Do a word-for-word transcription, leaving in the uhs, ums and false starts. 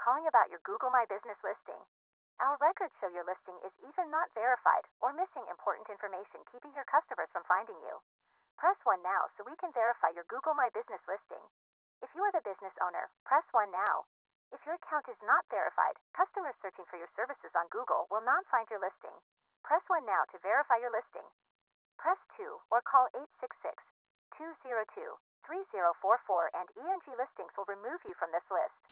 calling about your Google My Business listing. Our records show your listing is either not verified or missing important information, keeping your customers from finding you. Press one now so we can verify your Google My Business listing. If you are the business owner, press one now. If your account is not verified, customers searching for your services on Google will not find your listing. Press one now to verify your listing. Press two or call eight six six, two zero two, three zero four four and E N G Listings will remove you from this list.